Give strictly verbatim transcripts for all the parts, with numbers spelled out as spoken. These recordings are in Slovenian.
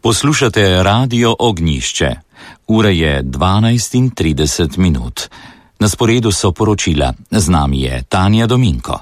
Poslušate Radio Ognjišče. Ura je dvanajst in trideset minut. Na sporedu so poročila. Z nami je Tanja Dominko.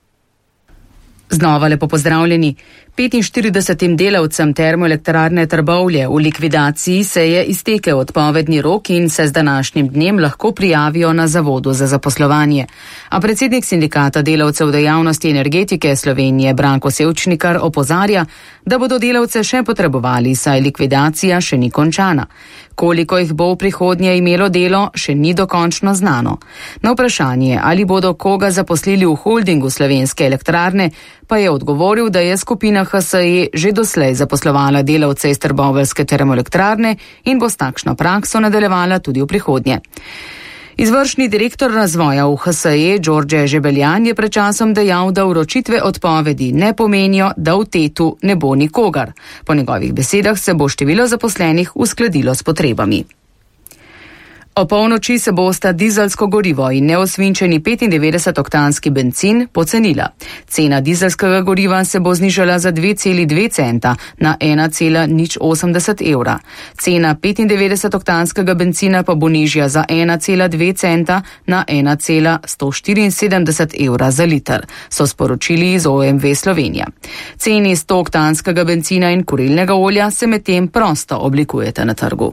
Znova lepo pozdravljeni. petinštiridesetim delavcem termoelektrarne Trbovlje v likvidaciji se je iztekel odpovedni rok in se z današnjim dnem lahko prijavijo na Zavodu za zaposlovanje. A predsednik sindikata delavcev dejavnosti energetike Slovenije Branko Sevčnikar opozarja, da bodo delavce še potrebovali, saj likvidacija še ni končana. Koliko jih bo v prihodnje imelo delo, še ni dokončno znano. Na vprašanje, ali bodo koga zaposlili v holdingu Slovenske elektrarne, pa je odgovoril, da je skupina H S E že doslej zaposlovala delavce iz trboveljske termoelektrarne in bo s takšno prakso nadaljevala tudi v prihodnje. Izvršni direktor razvoja v H S E Đorđe Žebeljan je pred časom dejal, da vročitve odpovedi ne pomenijo, da v tetu ne bo nikogar. Po njegovih besedah se bo število zaposlenih uskladilo s potrebami. O polnoči se bosta dizelsko gorivo in neosvinčeni petindevetdesetoktanski bencin pocenila. Cena dizelskega goriva se bo znižala za dve celi dve centa na ena cela nič osemdeset evra. Cena petindevetdesetoktanskega bencina pa bo nižja za ena cela dve centa na ena cela sto štiriinsedemdeset evra za liter, so sporočili iz O M V Slovenija. Ceni stooktanskega bencina in kurilnega olja se medtem prosto oblikujeta na trgu.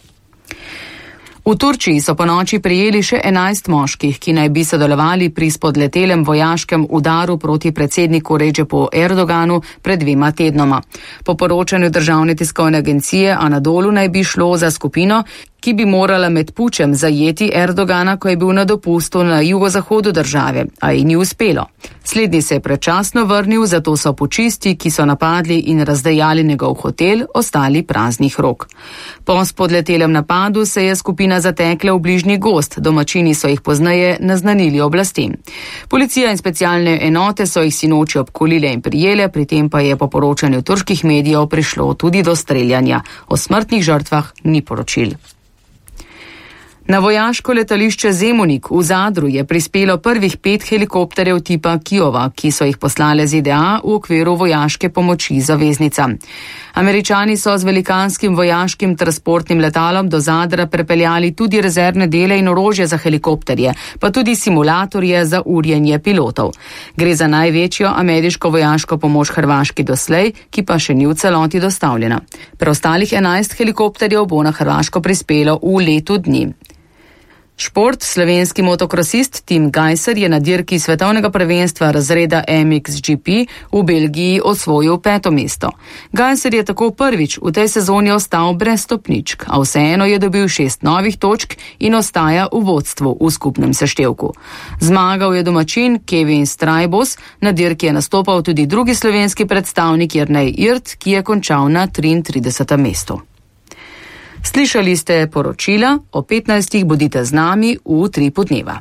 V Turčiji so ponoči prijeli še enajst moških, ki naj bi sodelovali pri spodletelem vojaškem udaru proti predsedniku Redžepu Erdoganu pred dvema tednoma. Po poročanju državne tiskovne agencije Anadolu naj bi šlo za skupino, ki bi morala med pučem zajeti Erdogana, ko je bil na dopustu na jugozahodu države, a ji ni uspelo. Slednji se je predčasno vrnil, zato so pučisti, ki so napadli in razdejali njegov hotel, ostali praznih rok. Po spodletelem napadu se je skupina zatekla v bližnji gozd, domačini so jih pozneje naznanili oblastem. Policija in specialne enote so jih sinoči obkolile in prijele, pri tem pa je po poročanju turških medijev prišlo tudi do streljanja. O smrtnih žrtvah ni poročil. Na vojaško letališče Zemunik v Zadru je prispelo prvih pet helikopterjev tipa Kijova, ki so jih poslale Z D A v okviru vojaške pomoči zaveznicam. Američani so z velikanskim vojaškim transportnim letalom do Zadra prepeljali tudi rezervne dele in orožje za helikopterje, pa tudi simulatorje za urjenje pilotov. Gre za največjo ameriško vojaško pomoč Hrvaški doslej, ki pa še ni v celoti dostavljena. Preostalih enajst helikopterjev bo na Hrvaško prispelo v letu dni. Šport. Slovenski motokrosist Tim Gajser je na dirki svetovnega prvenstva razreda M X G P v Belgiji osvojil peto mesto. Gajser je tako prvič v tej sezoni ostal brez stopničk, a vseeno je dobil šest novih točk in ostaja v vodstvu v skupnem seštevku. Zmagal je domačin Kevin Strajbos, na dirki je nastopal tudi drugi slovenski predstavnik Jernej Irt, ki je končal na triintridesetem mestu. Slišali ste poročila, o petnajstih bodite z nami v tri podneva.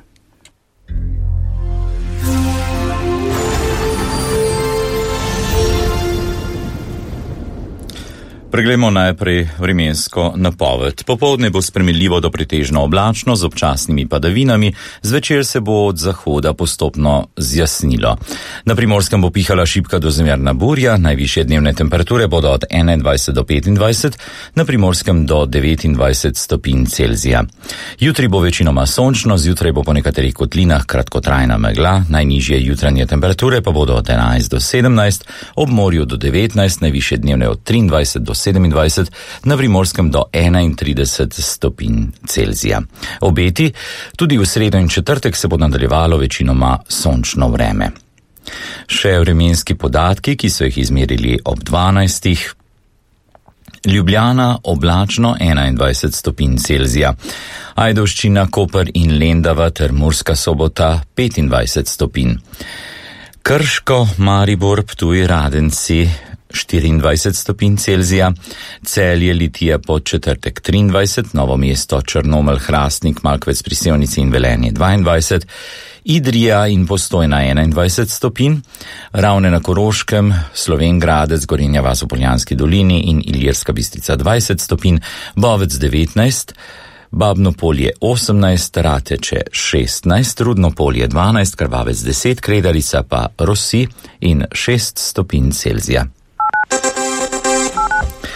Preglejmo najprej vremensko napoved. Popoldne bo spremenljivo do pretežno oblačno z občasnimi padavinami, zvečer se bo od zahoda postopno zjasnilo. Na Primorskem bo pihala šibka do zmerna burja, najvišje dnevne temperature bodo od enaindvajset do petindvajset, na Primorskem do devetindvajset stopinj Celzija. Jutri bo večinoma sončno, zjutraj bo po nekaterih kotlinah kratkotrajna megla, najnižje jutranje temperature pa bodo od enajst do sedemnajst, ob morju do devetnajst, najvišje dnevne od triindvajset do sedemindvajset, na Primorskem do enaintrideset stopinj Celzija. Obeti, tudi v sredo in četrtek se bo nadaljevalo večinoma sončno vreme. Še vremenski podatki, ki so jih izmerili ob dvanajstih. Ljubljana oblačno enaindvajset stopinj Celzija, Ajdovščina, Koper in Lendava ter Murska Sobota petindvajset stopinj. Krško, Maribor, Ptuj, Radenci štiriindvajset stopinj Celzija, Celje, Litija, Podčetrtek triindvajset, Novo mesto, Črnomelj, Hrastnik, Malkvec pri Sevnici in Velenje dvaindvajset, Idrija in Postojna enaindvajset stopinj, Ravne na Koroškem, Slovenj Gradec, Gorenja vas v Poljanski dolini in Ilirska Bistrica dvajset stopinj, Bovec devetnajst, Babno polje osemnajst, Rateče šestnajst, Rudno polje dvanajst, Krvavec deset, Kredarica pa Rosi in šest stopinj Celzija.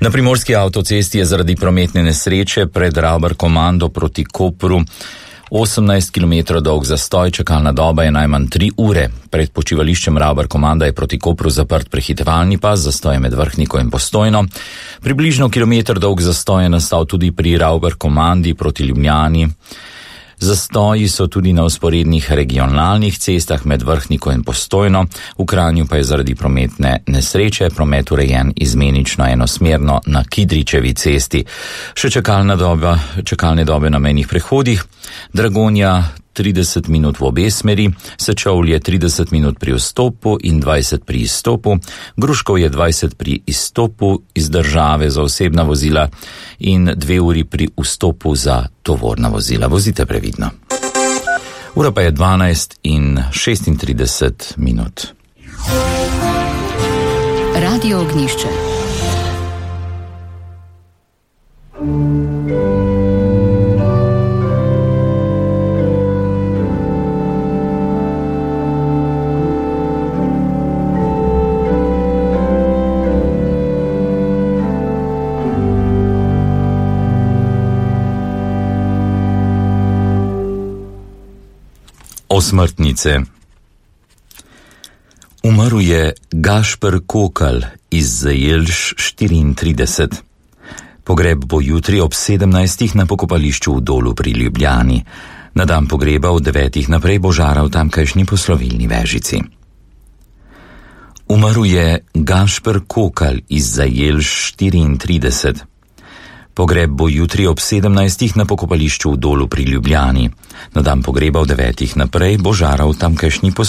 Na primorski avtocesti je zaradi prometne nesreče pred Rauber komando proti Kopru osemnajst kilometrov dolg zastoj, čakalna doba je najmanj tri ure. Pred počivališčem Rauber komanda je proti Kopru zaprt prehitevalni pas, zastoj je med Vrhniko in Postojno. Približno kilometr dolg zastoj je nastal tudi pri Rauber komandi proti Ljubljani. Zastoji so tudi na usporednih regionalnih cestah med Vrhniko in Postojno, v Kranju pa je zaradi prometne nesreče promet urejen izmenično enosmerno na Kidričevi cesti. Še čakalna doba, čakalne dobe na mejnih prehodih, Dragonja trideset minut v obe smeri, Sečovlje trideset minut pri vstopu in dvajset pri izstopu, Gruškov je dvajset pri izstopu iz države za osebna vozila in dve uri pri vstopu za tovorna vozila. Vozite previdno. Ura pa je dvanajst in šestintrideset minut. Radio Ognjišče. Osmrtnice. Umrl je Gašper Kokal iz Zajelš štiriintrideset. Pogreb bo jutri ob sedemnajstih na pokopališču v Dolu pri Ljubljani. Na dan pogreba od devetih naprej bo žaral tamkajšnji poslovilni vežici. Umrl je Gašper Kokal iz Zajelš štiriintrideset. Pogreb bo jutri ob sedemnajstih na pokopališču v Dolu pri Ljubljani. Na dan pogreba od devetih naprej bo žaral tamkajšnji poslovilni